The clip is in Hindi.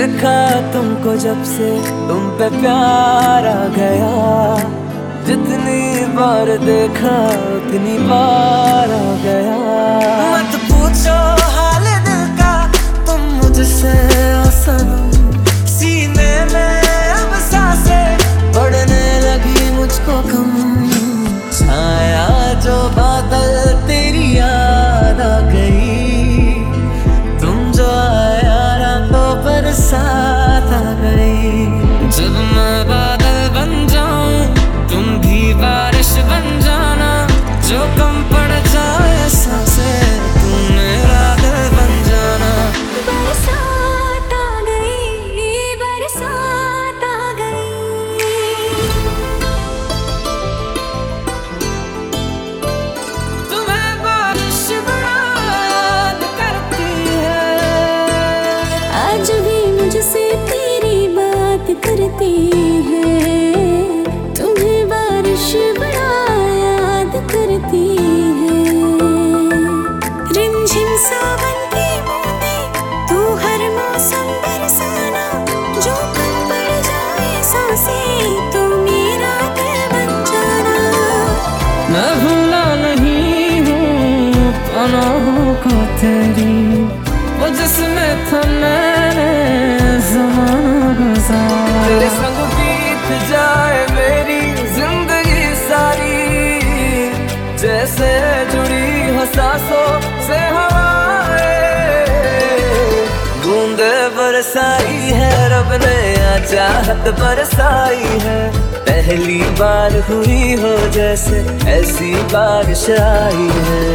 देखा तुमको जब से तुम पे प्यार आ गया, जितनी बार देखा उतनी बार आ गया। मत पूछो हाल दिल का तुम मुझसे सनम, सीने में अब सांसें बढ़ने लगी मुझको कम। छाया जो बादल तेरी याद आ गई, तुम जो आया रातों बरसात आ गई। जब मैं बादल बन जाऊं तुम भी बारिश बन जाना, जो कम पड़ जाए सांसें तुम मेरा दिल बन जाना। बरसात आ गई, बरसात आ गई। तुम्हें बारिश बड़ा याद करती है, आज भी मुझसे तेरी बात करती है। तुम्हें बारिश बड़ा याद करती है। रिमझिम सावन की बूंदें तू हर मौसम बरसाना, जो कम पड़ जाए सांसें तू मेरा दिल बन जाना। मैं भूला नहीं हूँ पनाहों को तेरी, वो जिसमें था मैंने ज़माना गुज़ारा। तेरे संग बीत जाए मेरी जिंदगी सारी, जैसे जुड़ी हो सांसों से हवाएं। बूंदे बरसाई है रब ने, या चाहत बरसाई है। पहली बार हुई हो जैसे ऐसी बारिश आई है।